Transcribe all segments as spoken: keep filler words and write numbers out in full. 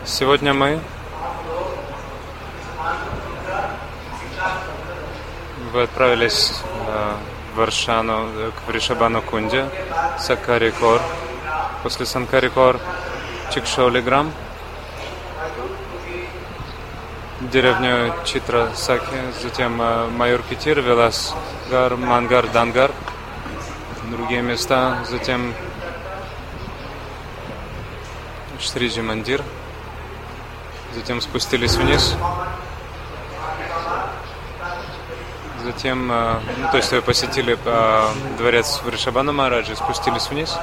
Сегодня мы вы отправились э, в Варшану, к Вришабану Кунде, Саккарикор, после Санкарикор, Чикшаулиграм, деревню Читра-Саки, затем э, Майор-Китир, Вилас-Гар, Мангар, Дангар, другие места, затем Шриджи-Мандир, затем спустились вниз, затем, ну, то есть вы посетили э, дворец Вришабана Махараджи, спустились вниз,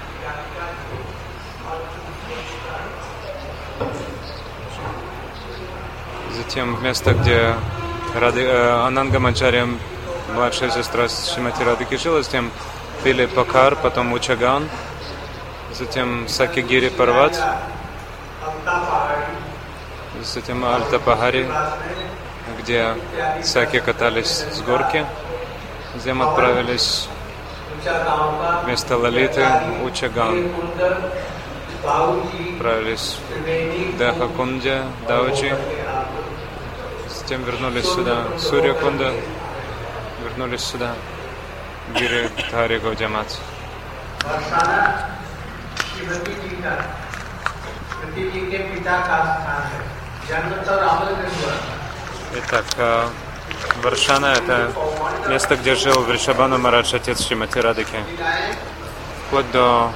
затем в место, где Рады, э, Ананга Манджария, младшая сестра Шримати Радхики жила, затем пили Покар, потом Учаган, затем Сакигири Парват, затем Альта-Пахари, где Саки катались с горки, затем отправились вместо Лалиты Учаган, отправились в Дахакунде, Дауджи, затем вернулись сюда, Сурья-Кунда, вернулись сюда, Гири Тари Гаудиамат. Итак, Варшана — это место, где жил Вришабана Махарадж, отец Шримати Радхики. Вплоть до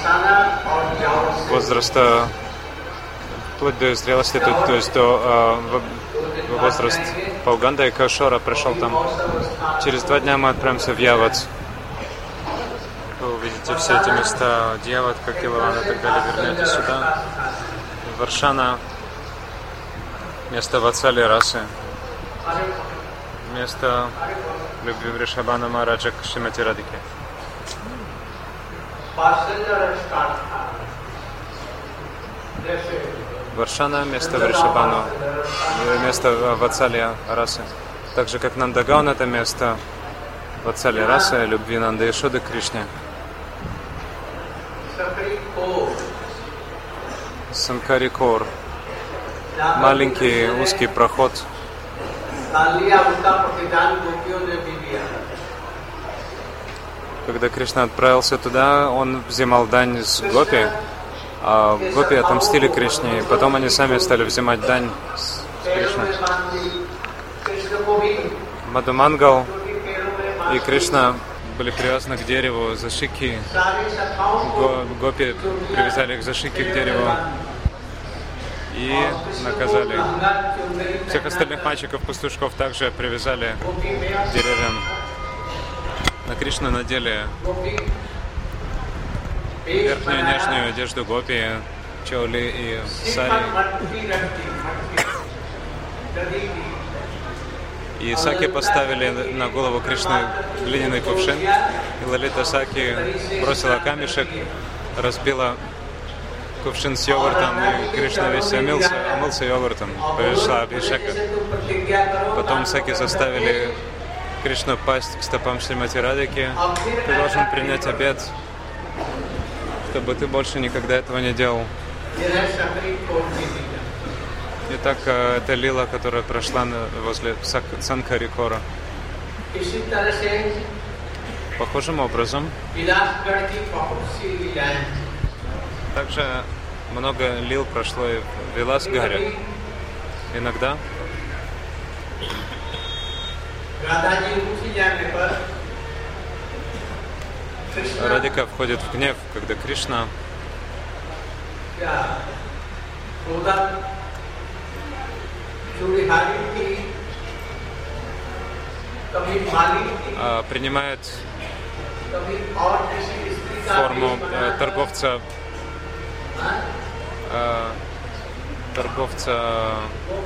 возраста, вплоть до зрелости, то, то есть до э, возраста Пауганда и Кашора пришел там. Через два дня мы отправимся в Яват. Вы увидите все эти места, Дьяват, Кокилаван и так далее, вернетесь сюда. Варшана — место Ватсали расы, место любви Вришабана Махараджа к Шримати Радхики. Варшана — место Вришабану, место Ватсали расы. Так же, как Нандагаон — это место Ватсали расы, любви Нанды и Шоды к Кришне. Санкарикор — маленький узкий проход. Когда Кришна отправился туда, он взимал дань с гопи, а гопи отомстили Кришне, и потом они сами стали взимать дань с Кришной. Мадхумангал и Кришна были привязаны к дереву за шики. Гопи привязали их за шики к дереву и наказали. Всех остальных мальчиков-пастушков также привязали к деревьям. На Кришну надели верхнюю нежную одежду гопи, чоли и сари. И Саки поставили на голову Кришны глиняный кувшин, и Лалита Саки бросила камешек, разбила кувшин с йогуртом, и Кришна весь омылся, омылся йогуртом, пришла Абхишека. Потом Саки заставили Кришну пасть к стопам Шримати Радхики: ты должен принять обет, чтобы ты больше никогда этого не делал. Итак, это лила, которая прошла возле Санкарикора. Похожим образом, также много лил прошло и в Вилас-Гаре. Иногда Радхика входит в гнев, когда Кришна а, принимает форму э, торговца э, торговца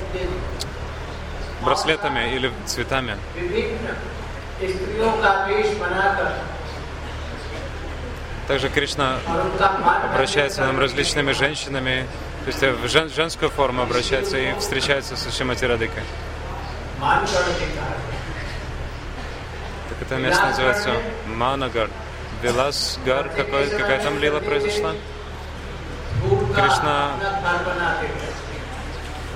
браслетами или цветами. Также Кришна обращается к нам различными женщинами, то есть в жен, женскую форму обращается и встречается со Шримати Радхикой. Так это место называется Манагар. Вилас-Гар, какая там лила произошла? Кришна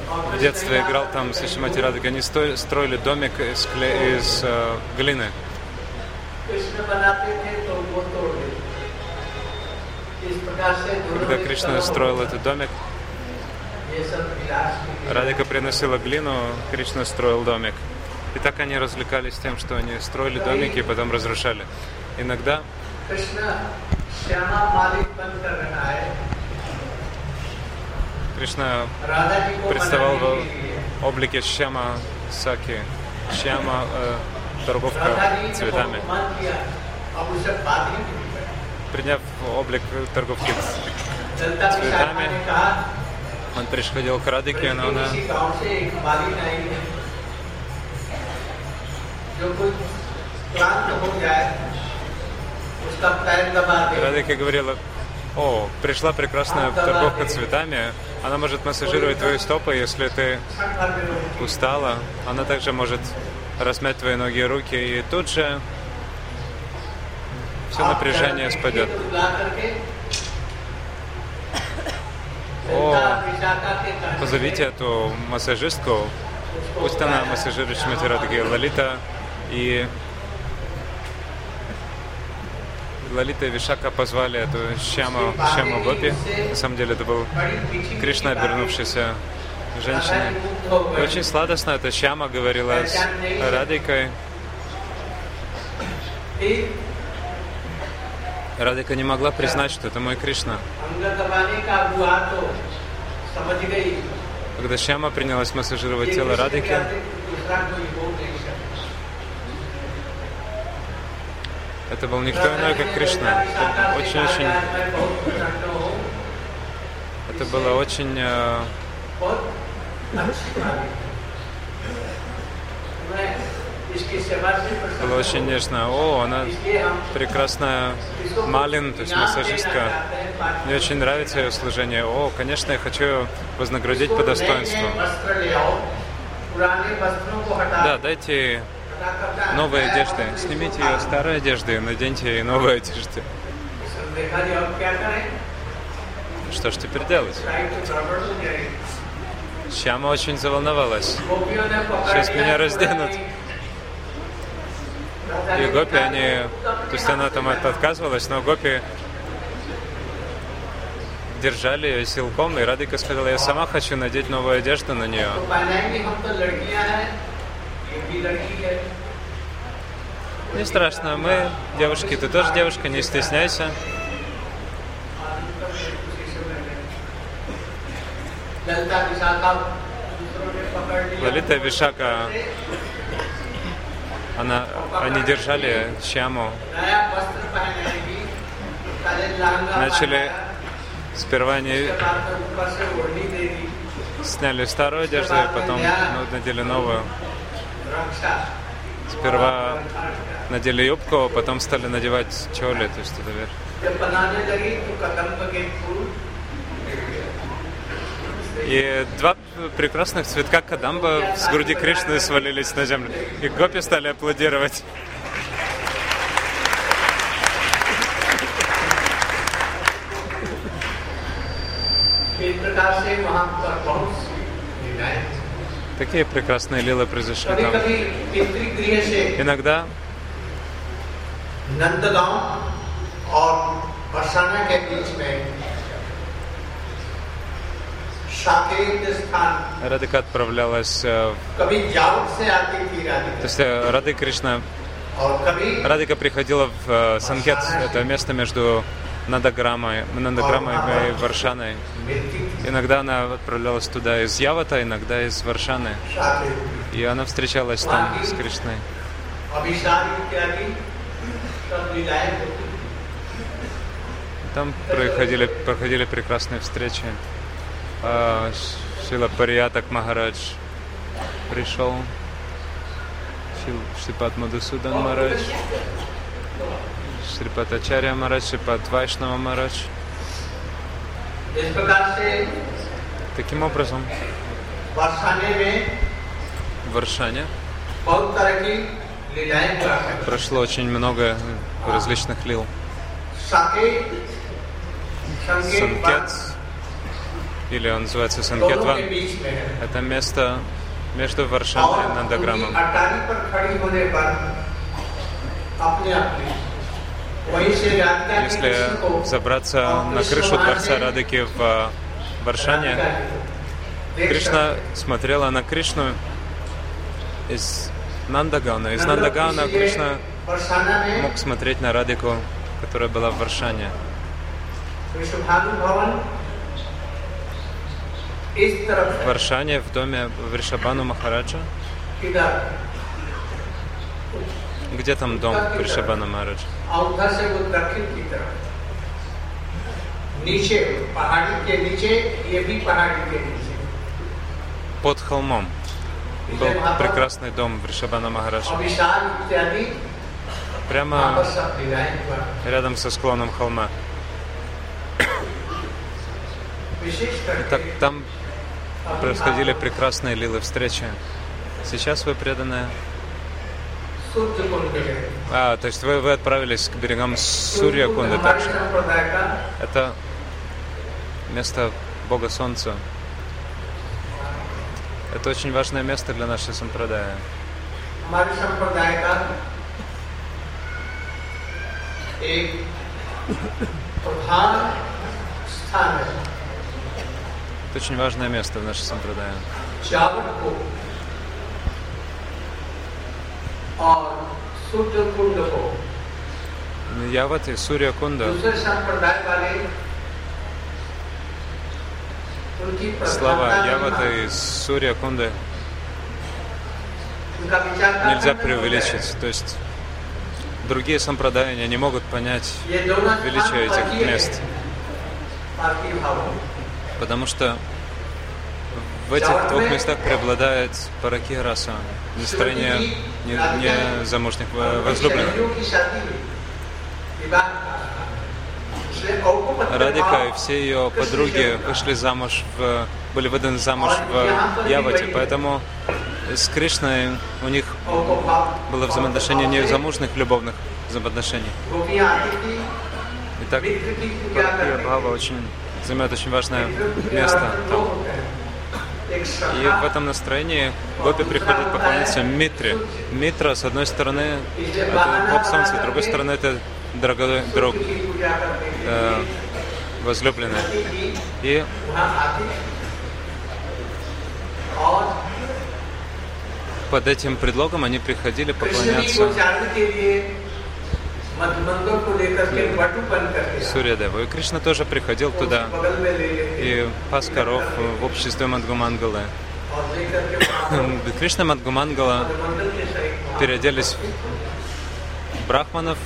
в детстве играл там с Шримати Радхикой. Они строили домик из, кле... из э, глины. Когда Кришна строил этот домик, Радхика приносила глину, Кришна строил домик. И так они развлекались тем, что они строили домики и потом разрушали. Иногда Кришна представал в облике Шьяма Саки, Шьяма э, торговка цветами. Приняв облик торговки цветами, он приходил к Радхике, но она Радхика говорила: о, пришла прекрасная торговка цветами, она может массажировать твои стопы, если ты устала. Она также может размять твои ноги и руки, и тут же все напряжение спадет. О, позовите эту массажистку, пусть она массажирует Шримати Радхики. Лалита и Лалита и Вишака позвали эту Шьяму, Шьяму Гопи. На самом деле это был Кришна, обернувшийся женщиной. И очень сладостно эта Шьяма говорила с Радхикой. Радхика не могла признать, что это мой Кришна. Когда Шьяма принялась массажировать тело Радхики, это был никто иной, как Кришна. Очень-очень... Это было очень... Э... Было очень нежно. О, она прекрасная малин, то есть массажистка. Мне очень нравится ее служение. О, конечно, я хочу ее вознаградить по достоинству. Да, дайте новые одежды. Снимите ее старые одежды и наденьте ей новые одежды. Что ж теперь делать? Шьяма очень заволновалась. Сейчас меня разденут. И гопи, они... То есть она там отказывалась, но гопи держали ее силком, и Радхика сказала: я сама хочу надеть новую одежду на нее. Не страшно, мы девушки, ты тоже девушка, не стесняйся. Лалита и Вишака, она, они держали Шьяму. Начали, сперва они сняли старую одежду, и потом надели новую. Сперва надели юбку, потом стали надевать чоли, то есть это верх. И два прекрасных цветка кадамба с груди Кришны свалились на землю. И гопи стали аплодировать. Такие прекрасные лилы произошли там. Иногда Радхика отправлялась в... То есть Рады Кришна... Радхика приходила в Санкет, это место между Нандаграмой, Нандаграмой и Варшаной. Иногда она отправлялась туда из Явата, иногда из Варшаны. И она встречалась там с Кришной. Там проходили, проходили прекрасные встречи. Шрила Париятак Махарадж пришел, Шрипад Мадхусудан Махарадж, Шрипад Ачарья Махарадж, Шрипад Вайшнава Махарадж. Таким образом, в Варшане прошло очень много различных лил. Санкет или он называется Санкетван. Это место между Варшаной и Нандаграмом. Если забраться на крышу дворца Радыки в Варшане, Кришна смотрела на Кришну из Нандагауна. Из Нандагауна Кришна мог смотреть на Радыку, которая была в Варшане. В Варшане, в доме Вришабхану Махараджа. Где там дом Вришабхану Махараджа? Под холмом был прекрасный дом Вришабхану Махараджа. Прямо рядом со склоном холма. Итак, там происходили прекрасные лилы встречи. Сейчас вы преданные. А, то есть вы, вы отправились к берегам Сурья-Кунды также. Это место Бога Солнца. Это очень важное место для нашей сампрадая. Это очень важное место в нашей сампрадае. Яват и Сурья-Кунда. Слова Явата и Сурья-Кунды нельзя преувеличить. То есть другие сампрадаи не могут понять величие этих мест. Потому что в этих двух местах преобладает параки раса, настроение незамужних возлюбленных. Радика и все ее подруги вышли замуж, в, были выданы замуж в Явате, поэтому с Кришной у них было взаимоотношение не замужних любовных взаимоотношений. Итак, Паракия Бхава очень занимает очень важное место там. И в этом настроении гопи приходят поклоняться Митре. Митра, с одной стороны, это Бог Солнца, с другой стороны, это дорогой друг, э, возлюбленный. И под этим предлогом они приходили поклоняться Сурья-деву. И Кришна тоже приходил туда и пас коров в обществе Мадгумангалы. Кришна и Мадгумангала переоделись в брахманов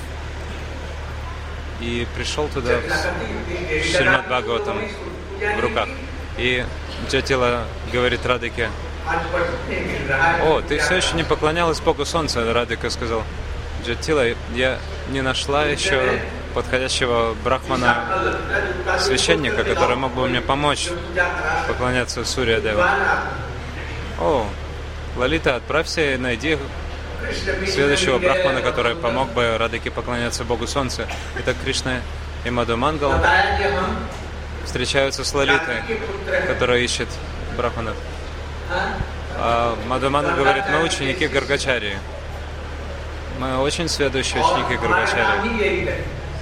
и пришел туда с Шримад Бхагаватам в руках. И Джатила говорит Радыке: «О, ты все еще не поклонялась Богу Солнца», Радыка сказал. Джатила, я не нашла еще подходящего брахмана, священника, который мог бы мне помочь поклоняться Сурья-деву. О, Лалита, отправься и найди следующего брахмана, который помог бы Радыке поклоняться Богу Солнца. Итак, Кришна и Мадхумангал встречаются с Лалитой, которая ищет брахманов. А Мадхумангал говорит: мы ученики Гаргачарьи. Мы очень следующие ученики Гаргачарьи.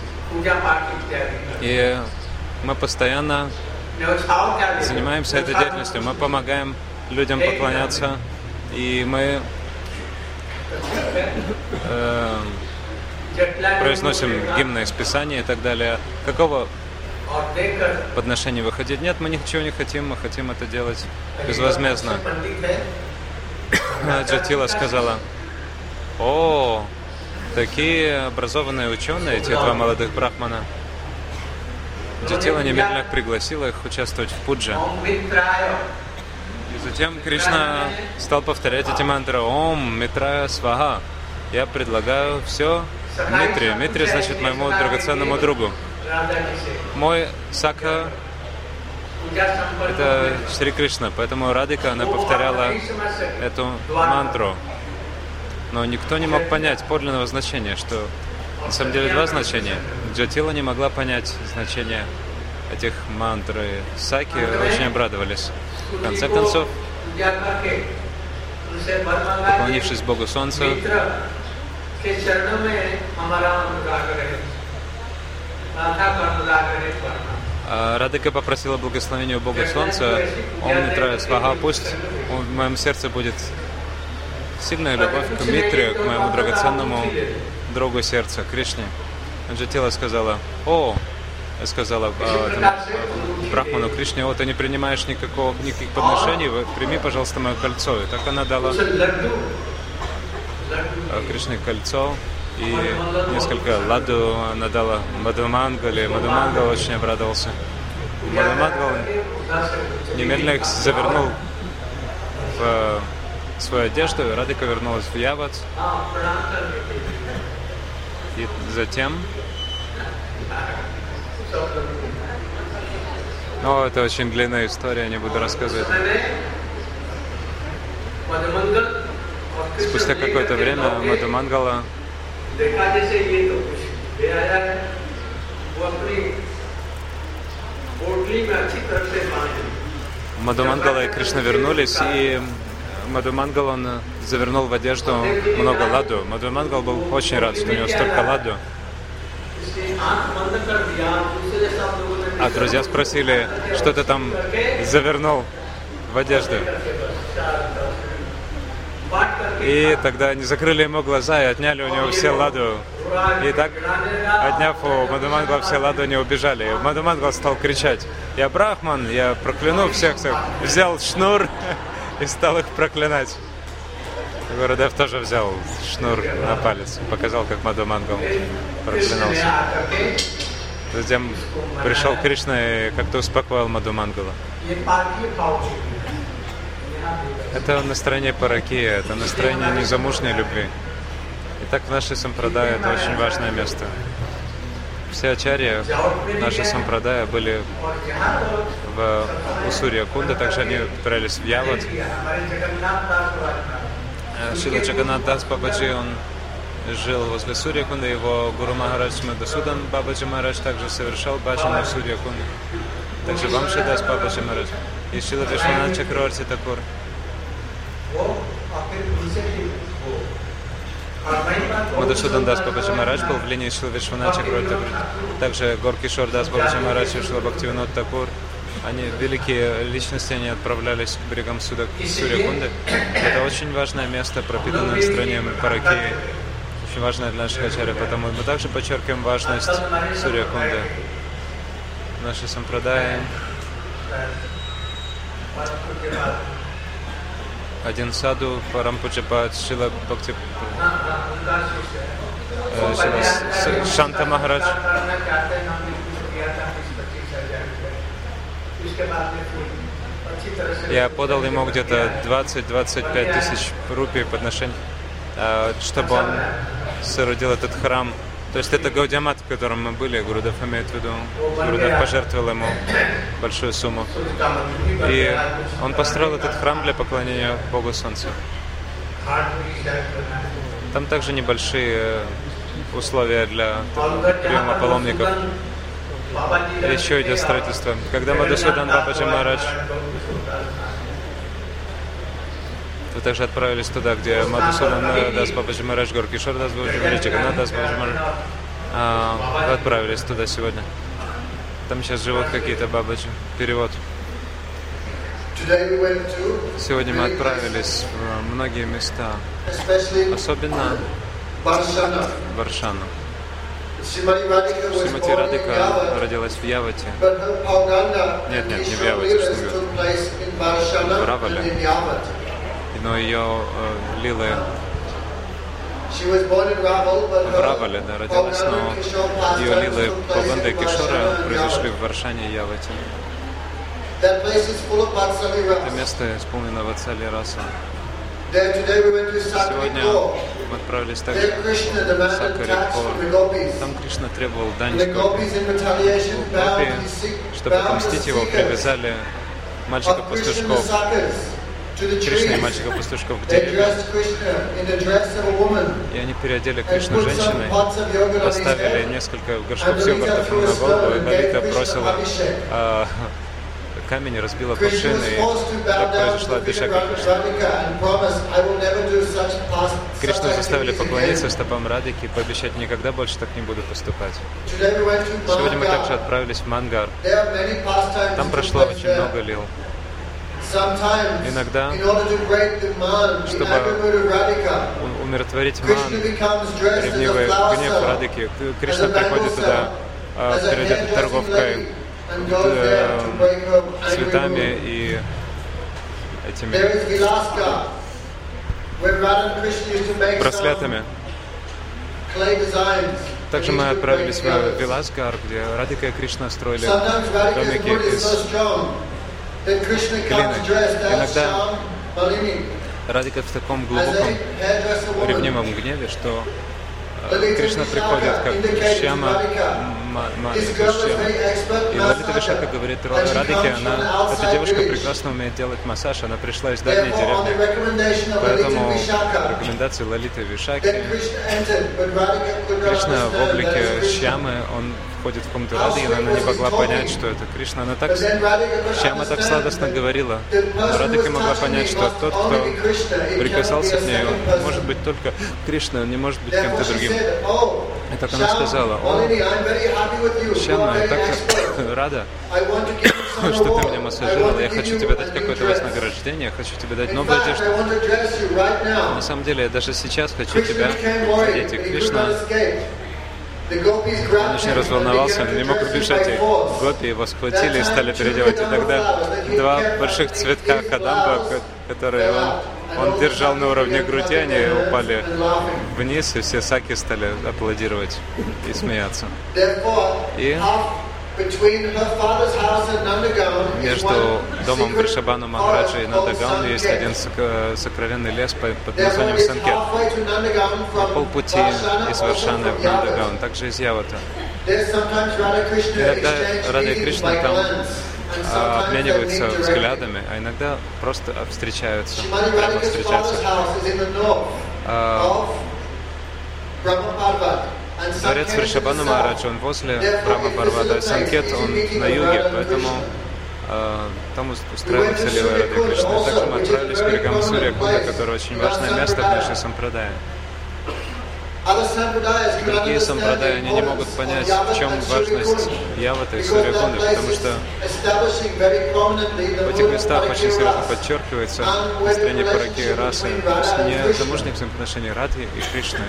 И мы постоянно занимаемся этой деятельностью. Мы помогаем людям поклоняться. И мы э, произносим гимны из Писания и так далее. Какого подношения вы хотите? Нет, мы ничего не хотим. Мы хотим это делать безвозмездно. Джатила сказала: «О, такие образованные ученые, эти два молодых брахмана». Джатила немедленно пригласила их участвовать в пудже. И затем Кришна стал повторять эти мантры: «Ом Митрая Сваха». Я предлагаю все Митре. Митре значит моему драгоценному другу. Мой Сакха — это Шри Кришна, поэтому Радика, она повторяла эту мантру. Но никто не мог понять подлинного значения, что на самом деле два значения. Джатила не могла понять значение этих мантр и саки очень обрадовались. В конце концов, поклонившись Богу Солнца, Радика попросила благословения у Бога Солнца. Ом Митра Сваха, пусть в моем сердце будет сильная любовь к Митре, к моему драгоценному другу сердца, Кришне. Анджатила сказала: о, сказала а, Брахману Кришне: о, ты не принимаешь никакого, никаких подношений, прими, пожалуйста, мое кольцо. И так она дала Кришне кольцо и несколько ладу она дала Мадхумангали. Мадхумангал очень обрадовался. Мадхумангал немедленно их завернул в свою одежду, и Радика вернулась в Яват. И затем... О, это очень длинная история, не буду рассказывать. Спустя какое-то время Мадхумангала Мадхумангала и Кришна вернулись, и Мадхумангал он завернул в одежду много ладу. Мадхумангал был очень рад, что у него столько ладу. А друзья спросили, что ты там завернул в одежду. И тогда они закрыли ему глаза и отняли у него все ладу. И так, отняв у Мадхумангала все ладу, они убежали. И Мадхумангал стал кричать: я брахман, я прокляну всех, всех. Взял шнур и стал их проклинать. Гурудев тоже взял шнур на палец, показал, как Мадхумангал проклинался. Затем пришел Кришна и как-то успокоил Мадхумангала. Это настроение паракия, это настроение незамужней любви. Итак, в нашей сампрадае это очень важное место. Все ачарьи нашей сампрадая были в Усурья Кунда, также они отправились в Яват. Шрила Джаганнат Дас Бабаджи, он жил возле Сурья Кунда, его Гуру Махарадж Мадхусудан Бабаджи Махарадж также совершал баджану в Сурья Кунда. Также Вамши Дас Бабаджи Махарадж и Шрила Вишванат Чакраварти Такур. Мадхусудан Дас Бабаджи Махарадж был в линии Шрила Вишванат Чакраварти Такур. Также Горкишор Дас Бабаджи Махарадж и Шрила Бхактивинод Такур. Они, великие личности, они отправлялись к берегам Сурья-Кунды. Это очень важное место, пропитанное настроением паракии. Очень важное для наших ачарьев, потому мы также подчеркиваем важность Сурья-Кунды. Наши сампрадаи. Один саду, Парампуджапад, Шрила Бхакти, Шрила Шанта Махарадж. Я подал ему где-то двадцать-двадцать пять тысяч рупий подношений, чтобы он соорудил этот храм. То есть это Гаудиамат, в котором мы были, Гурудев имеет в виду. Гурудев пожертвовал ему большую сумму. И он построил этот храм для поклонения Богу Солнца. Там также небольшие условия для приема паломников. Еще идет строительство. Когда Мадхусудан Бабаджи Махарадж, вы также отправились туда, где Мадхусудан Дас Бабаджи Махарадж, Горкишор Дас Бабаджи Махарадж, Джаганнат Дас Бабаджи Махарадж, а, вы отправились туда сегодня. Там сейчас живут какие-то бабаджи. Перевод. Сегодня мы отправились в многие места, особенно в Варшану. Шримати Радика родилась в Явате. Нет, нет, не в Явате, что говорю. В Равале. Но ее э, лилы в Равале, да, родилась, но ее лилы Паванда и Кишора произошли в Варшане и Явате. Это место исполнено Ватсали Раса. Сегодня мы отправились также в Сакари-Кор. Там Кришна требовал дань с Гопи. Гопи, чтобы отомстить его, привязали мальчиков-пастушков Кришны и мальчиков-пастушков к деревьям. И они переодели Кришну женщиной, поставили несколько горшков с йогуртом на голову, и Лалита бросила а, камень и разбила кувшин, и так произошла Абхишека Кришны. Кришну заставили поклониться стопам Радхики и пообещать: никогда больше так не буду поступать. Сегодня мы также отправились в Мангар. Там прошло очень много лил. Иногда, чтобы умиротворить ман, ревнивый гнев Радхики, Кришна приходит туда а, перед этой торговкой э, цветами и этими браслетами. Также мы отправились в Виласгар, где Радхика и Кришна строили домики из глины. Иногда Радхика в таком глубоком ревнивом гневе, что Кришна приходит как Шьяма, Мани, и Лалита Вишака говорит Радхике: она, эта девушка прекрасно умеет делать массаж, она пришла из дальней деревни. Поэтому рекомендации Лалиты Вишаки. Кришна в облике Шьямы, он входит в комнату Радхи, и она не могла понять, что это Кришна. Она так, Шьяма так сладостно говорила. Радхика могла понять, что тот, кто прикасался к ней, он может быть только Кришна, он не может быть кем-то другим. И так она сказала: о, Шьяма, я так рада, что ты меня массажировала. Я хочу тебе дать какое-то вознаграждение, я хочу тебе дать новую одежду. На самом деле, я даже сейчас хочу тебя одеть. И Кришна, он очень разволновался, он не мог убежать, и гопи его схватили и стали переделать. И тогда два больших цветка кадамба, которые он, он держал на уровне груди, они упали вниз, и все саки стали аплодировать и смеяться. И между домом Вришабхану Махараджа и Нандагаон есть один сокровенный лес под названием Санкет. На полпути из Варшаны в Нандагаон, также из Явата. Иногда Рада и Кришна там а, обмениваются взглядами, а иногда просто встречаются, прямо встречаются. А, Дворец Вришабхану Махараджа, он возле Брахма-Парвата, Санкет, он на юге, поэтому э, там устраивается лила Рады Кришны. Также мы отправились к берегам Сурья-Кунда, которое очень важное место в нашей сампрадае. Другие сампрадаи, они не могут понять, в чем важность Явата и Сурья-Кунды, потому что в этих местах очень серьезно подчеркивается построение параки расы, незамужних взаимоотношений Радхи и Кришны.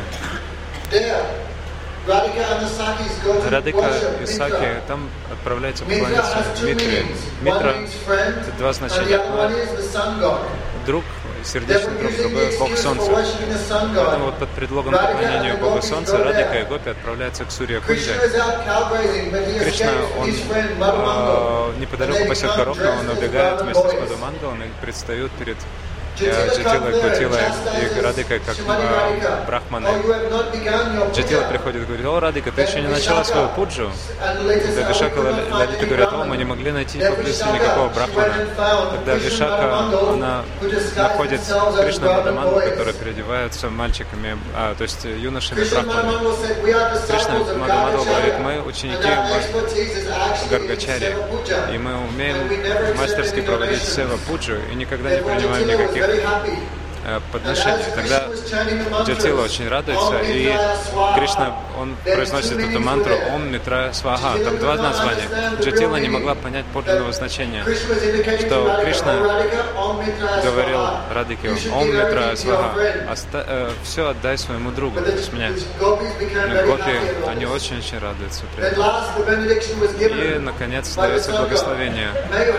Радхика и Саки там отправляются поклоняться Митре. Митра — это два значения. Друг, сердечный друг, другой — Бог Солнца. Поэтому вот под предлогом поклонения Богу Солнца Радхика и Гопи отправляются к Сурья-Кунде. Кришна, он э, неподалеку пасет коров, но он убегает вместе с Мадхумангалом и предстают перед Джатилой, Кутилой и Радхикой как э, брахманы. Джатила приходит и говорит: о, Радхика, ты еще не начала свою пуджу? Тогда Вишака и Лалита говорят: о, мы не могли найти поблизости никакого брахмана. Тогда Вишака, она находит Кришна Мадхумангу, которые переодеваются мальчиками, а, то есть юношами брахманами. Кришна Мадхумангу говорит: мы ученики Гаргачари, и мы умеем мастерски проводить сева пуджу и никогда не принимаем никаких подношений. Тогда Джатила очень радуется, и Кришна, он произносит эту мантру «Ом Митра Сваха». Там два названия. Джатила не могла понять подлинного значения, что Кришна говорил Радхике «Ом Митра Сваха», Оста- э, все отдай своему другу, то есть мне. Но гопи, они очень-очень радуются при этом. И, наконец, дается благословение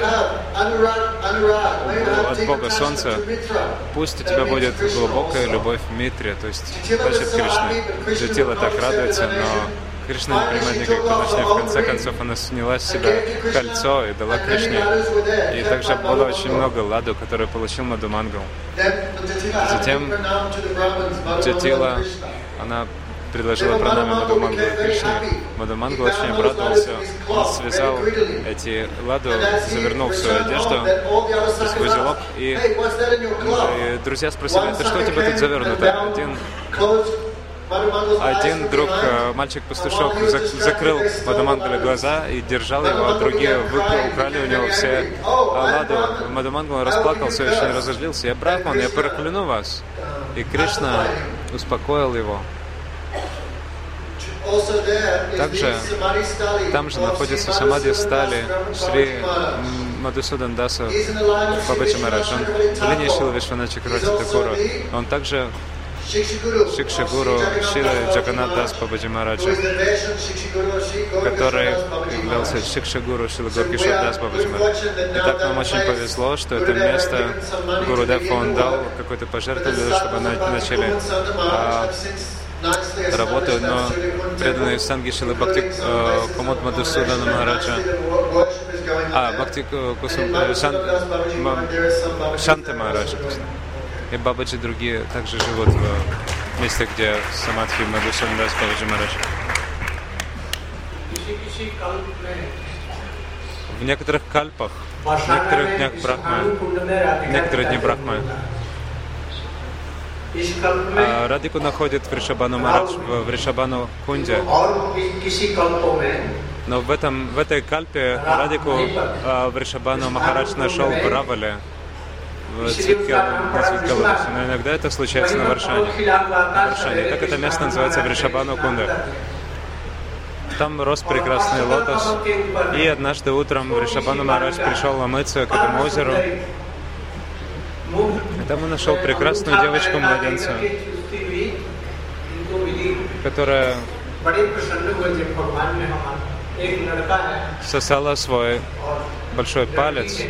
от Бога Солнца. Пусть у тебя будет глубокая любовь в Митре, то есть значит Кришна. Джатила так радуется, но Кришна не принимает никаких подношений. В конце концов, она сняла с себя кольцо и дала Кришне. И также было очень много ладу, который получил Мадхумангал. Затем Джатила, она предложила пранами Мадхумангала Кришне. Мадхумангал очень обрадовался, он связал эти ладу, завернул в свою одежду, в свой узелок, и, и друзья спросили: это что у тебя тут завернуто? Один, один друг, мальчик-пастушок, закрыл Мадхумангале глаза и держал его, а другие украли у него все ладу. Мадхумангал расплакался, очень разозлился: я брахман, я прокляну вас. И Кришна успокоил его. Также там же находится самадхи стали Шри Мадхусудан Даса Бабаджи Махарадж. Он в линии Шрилы Вишванатха Чакраварти Такура. Он также Шикша-гуру Шрилы Джаганнат Дас Бабаджи Махараджа, который являлся Шикша-гуру Шрилы Горкишор Дас Бабаджи Махараджа. И так нам очень повезло, что это место Гурудев он дал какой-то пожертвование, чтобы начали а, работу, но преданные Санги Шрилы Бхакти э, Кумуд Мадхусудана Махараджа, а, Бхакти Кусум, э, Шан, Шанта Махараджа, и Бабаджи другие также живут в месте, где самадхи Мадхусудан Дас Бабаджи Махарадж. В некоторых кальпах, в некоторых днях Брахмы, в некоторых днях Брахмы, а Радику находит Вришабхану Махарадж в Вришабхану Кунде. Но в, этом, в этой кальпе Радику а, Вришабхану Махарадж нашел в Равале, в цветке, но иногда это случается на Варшане. Варшане. Так это место называется Вришабхану Кунда. Там рос прекрасный лотос, и однажды утром Вришабхану Махарадж пришел омыться к этому озеру. И там он нашел прекрасную девочку-младенца, которая сосала свой большой палец,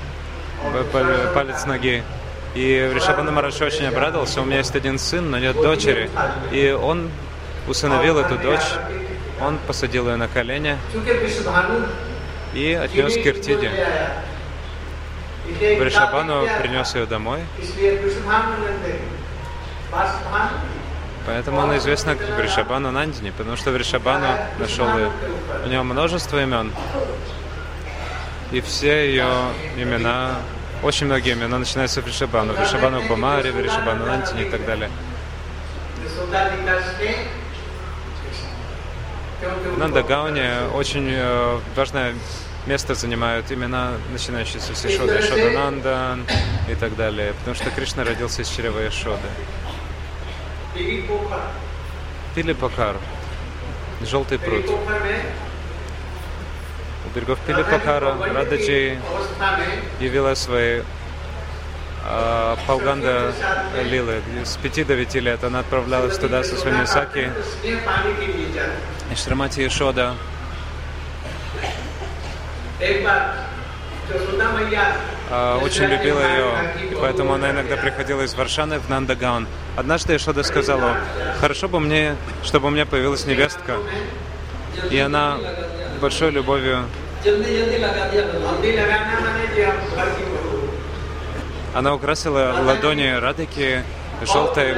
палец ноги. И Вришабхану Махарадж очень обрадовался: у меня есть один сын, но нет дочери. И он усыновил эту дочь, он посадил ее на колени и отнес к Киртиде. Вришабхану принес ее домой, поэтому она известна как Вришабхану Нандини, потому что Вришабхану нашел ее. У нее множество имен, и все ее имена, очень многие имена начинаются с Вришабхану. Вришабхану Кумари, Вришабхану Нандини и так далее. В Нандагауне очень важное место занимают имена, начинающиеся с Ишоды, Ишоданандан и так далее, потому что Кришна родился из чрева Ишоды. Пилипокар, желтый пруд. У берегов Пилипокара Рададжи явила свои а, Палганда Лилы. С пяти-девяти лет она отправлялась туда со своими саки. И Шримати Ишода а, очень любила ее, и поэтому она иногда приходила из Варшаны в Нандагаон. Однажды Ишода сказала: хорошо бы мне, чтобы у меня появилась невестка. И она большой любовью она украсила ладони Радики желтой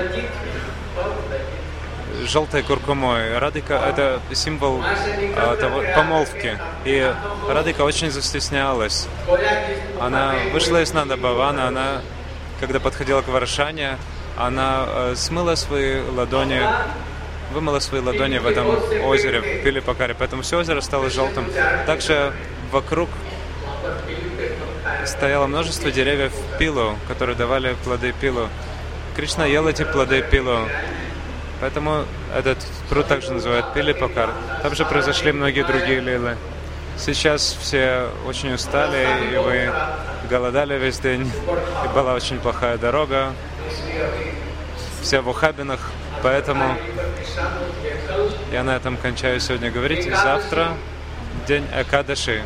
желтой куркумой. Радика — это символ а, того, помолвки. И Радика очень застеснялась. Она вышла из Нандабавана, она, когда подходила к Варшане, она а, смыла свои ладони, вымыла свои ладони в этом озере, в Пилипокаре. Поэтому все озеро стало желтым. Также вокруг стояло множество деревьев пилу, которые давали плоды пилу. Кришна ел эти плоды пилу. Поэтому этот пруд также называют Пилипокар. Там же произошли многие другие лилы. Сейчас все очень устали, и вы голодали весь день, и была очень плохая дорога. Все в ухабинах, поэтому я на этом кончаю сегодня говорить. Завтра день Экадаши.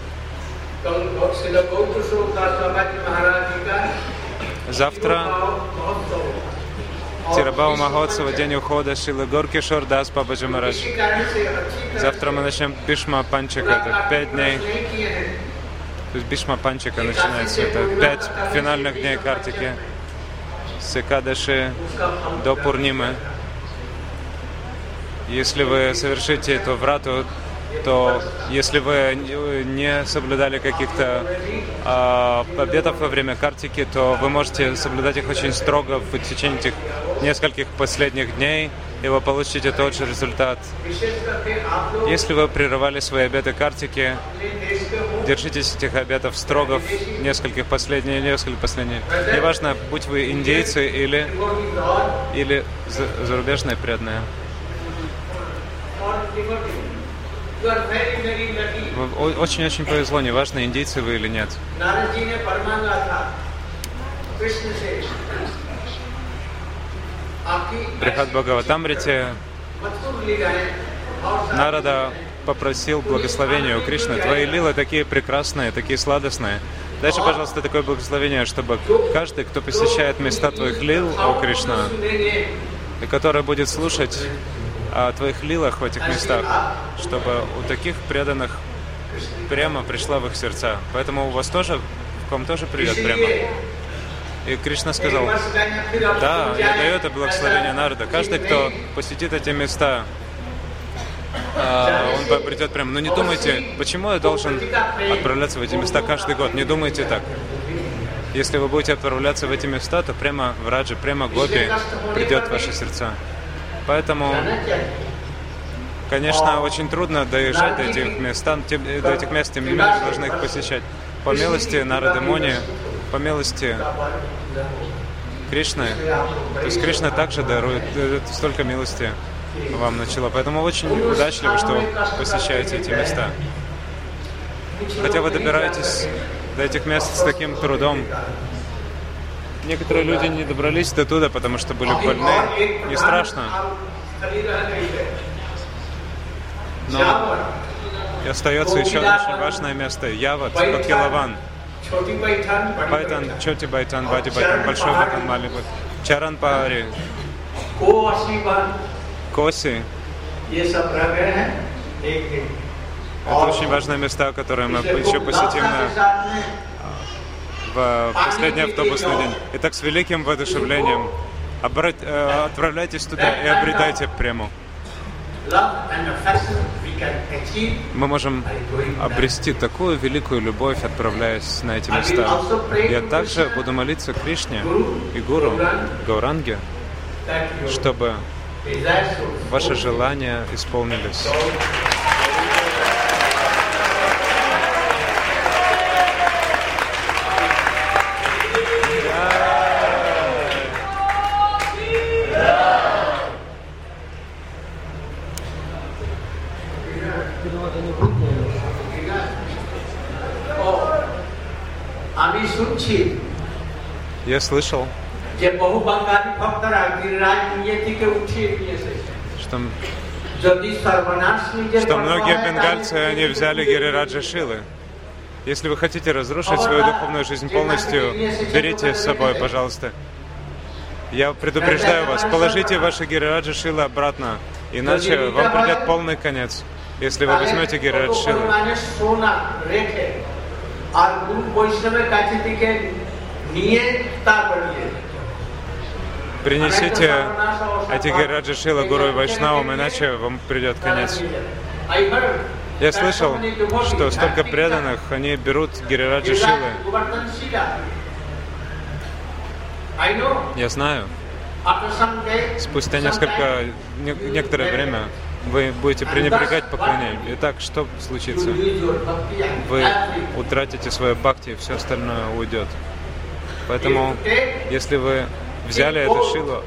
Завтра Тирабхава Махотсава, день ухода Шрилы Горкишор Дас Бабаджи Махарадж. Завтра мы начнем Бишма Панчика, это пять дней. То есть Бишма Панчика начинается, это пять финальных дней Картики. С Экадаши до Пурнимы. Если вы совершите эту врату, то если вы не соблюдали каких-то э, обетов во время картики, то вы можете соблюдать их очень строго в течение этих нескольких последних дней, и вы получите тот же результат. Если вы прерывали свои обеты картики, держитесь этих обетов строго в нескольких последних, несколько последних. Неважно, будь вы индейцы или, или зарубежные преданные. Очень-очень повезло, неважно, индийцы вы или нет. Брихад Бхагаватамрите Нарада попросил благословения у Кришны. Твои лилы такие прекрасные, такие сладостные. Дальше, пожалуйста, такое благословение, чтобы каждый, кто посещает места твоих лил, о Кришна, и который будет слушать о твоих лилах в этих местах, чтобы у таких преданных прямо пришла в их сердца. Поэтому у вас тоже, к вам тоже придет прямо. И Кришна сказал: да, я даю это благословение Нарада. Каждый, кто посетит эти места, он придет прямо. Но не думайте, почему я должен отправляться в эти места каждый год. Не думайте так. Если вы будете отправляться в эти места, то прямо в Раджи, прямо Гопи придет в ваши сердца. Поэтому, конечно, очень трудно доезжать до этих мест, до этих мест, тем не менее, вы должны их посещать. По милости Нарады Муни, по милости Кришны, то есть Кришна также дарует столько милости вам начала. Поэтому очень удачливо, что вы посещаете эти места. Хотя вы добираетесь до этих мест с таким трудом. Некоторые люди не добрались до туда, потому что были больны. Не страшно. Но и остается еще очень важное место. Яват, Бакилаван, Байтан, Чоти Байтан, Бади Байтан, Большой Байтан, Маленький Байтан, Чаран Пахари, Коси. Это очень важные места, которые мы еще посетим на в последний автобусный день. Итак, с великим воодушевлением обрат... э, отправляйтесь туда и обретайте прему. Мы можем обрести такую великую любовь, отправляясь на эти места. Я также буду молиться Кришне и Гуру Гауранге, чтобы ваши желания исполнились. Я слышал, что, что многие бенгальцы, они взяли Гирираджа Шилы. Если вы хотите разрушить свою духовную жизнь полностью, берите с собой, пожалуйста. Я предупреждаю вас, положите ваши Гирираджа Шилы обратно, иначе вам придет полный конец, если вы возьмете Гирираджа Шилы. Принесите эти Гирираджа Шилы Гуру и Вайшнавам, иначе вам придет конец. Я слышал, что столько преданных, они берут Гирираджа Шилы. Я знаю, спустя несколько, не, некоторое время вы будете пренебрегать поклонением. Итак, что случится? Вы утратите свое бхакти, и все остальное уйдет. Поэтому, если вы взяли эту шилу,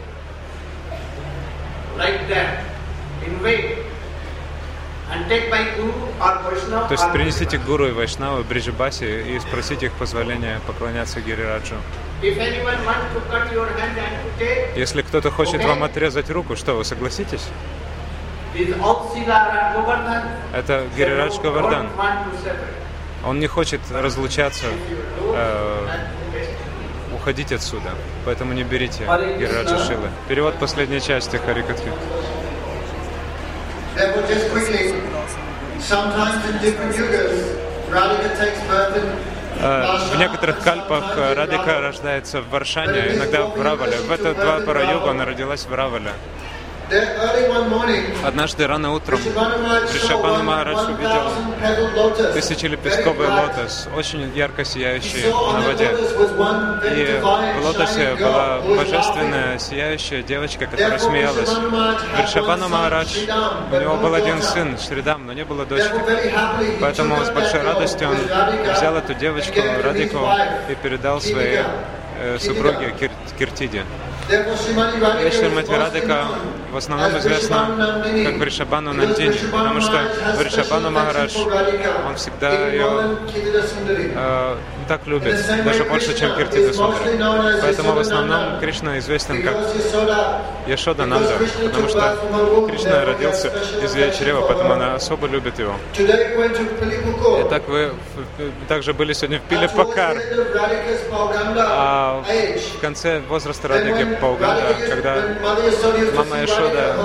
то есть принесите Гуру и Вайшнаву, Бриджабаси и спросите их позволения поклоняться Гирираджу. Если кто-то хочет вам отрезать руку, что, вы согласитесь? Это Гирирадж Говардан. Он не хочет разлучаться, э, уходить отсюда, поэтому не берите Гирираджа Шилы. Перевод последней части Харикатхи. В некоторых кальпах Радика рождается в Варшане, иногда в Равале. В это два пара-юга она родилась в Равале. Однажды рано утром Вришабхану Махарадж увидел тысячелепестковый лотос, очень ярко сияющий на воде. И в лотосе была божественная, сияющая девочка, которая смеялась. Вришабхану Махарадж, у него был один сын, Шридам, но не было дочки. Поэтому с большой радостью он взял эту девочку, Радику, и передал своей э, супруге Кир, Киртиде. И Шримати Радика в основном известна как Вришабхану Нандини, потому что Вришабхану Махарадж, он всегда ее э, так любит, даже больше, чем Киртида Сундари. Поэтому в основном Кришна известен как Яшода Нанда, потому что Кришна родился из ее чрева, поэтому она особо любит его. Итак, вы также были сегодня в Пилипакар, а в конце возраста Радики Пауганда, когда мама Яшода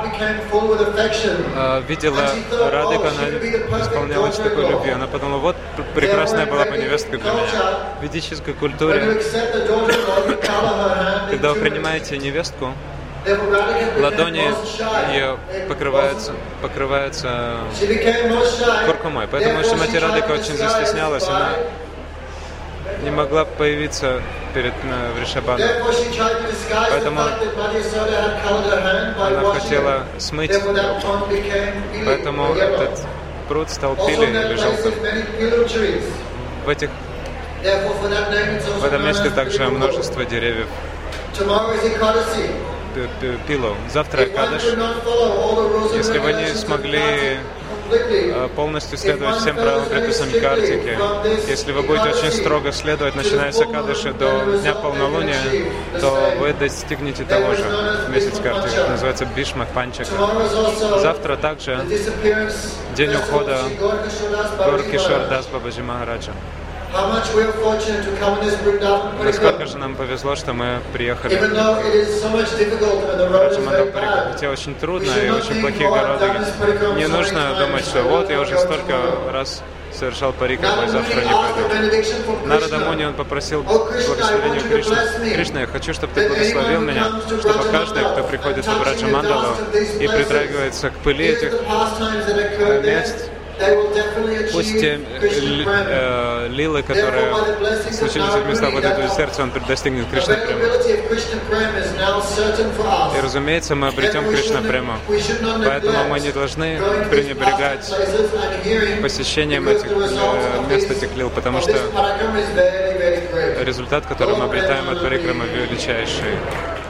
э, видела Радику, она исполнялась такой любви. Она подумала, вот прекрасная была бы невестка для меня. В ведической культуре, когда вы принимаете невестку, ладони ее покрываются, покрываются куркумой. Поэтому Шримати Радика очень застеснялась, она не могла появиться перед Вришабхану. Поэтому она хотела смыть, поэтому этот пруд стал пилой или желтым. В, этих, в этом месте также множество деревьев. Пилу. Завтра Экадаш. Если вы не смогли полностью следовать всем правилам предписаниям Картики, если вы будете очень строго следовать, начиная с Экадаши до дня полнолуния, то вы достигнете того же в месяц Картики. Это называется Бишма Панчака. Завтра также день ухода Гор-Кишор Дас Бабаджи Махараджа. Насколько же нам повезло, что мы приехали в Раджамандалпури, хотя очень трудно и очень плохие города. Не нужно думать, что вот я уже столько раз совершал парикраму и завтра не пойду. Нарада Муни, он попросил благословения Кришны. Кришна, я хочу, чтобы ты благословил меня, чтобы каждый, кто приходит в Раджамандалу и притрагивается к пыли этих мест, пусть те э, лилы, которые случились в местах вот этого сердца, он достигнет Кришна Прему. И, разумеется, мы обретем Кришна Прему. Поэтому мы не должны пренебрегать посещением этих э, мест, этих лил, потому что результат, который мы обретаем от парикрамы, величайший.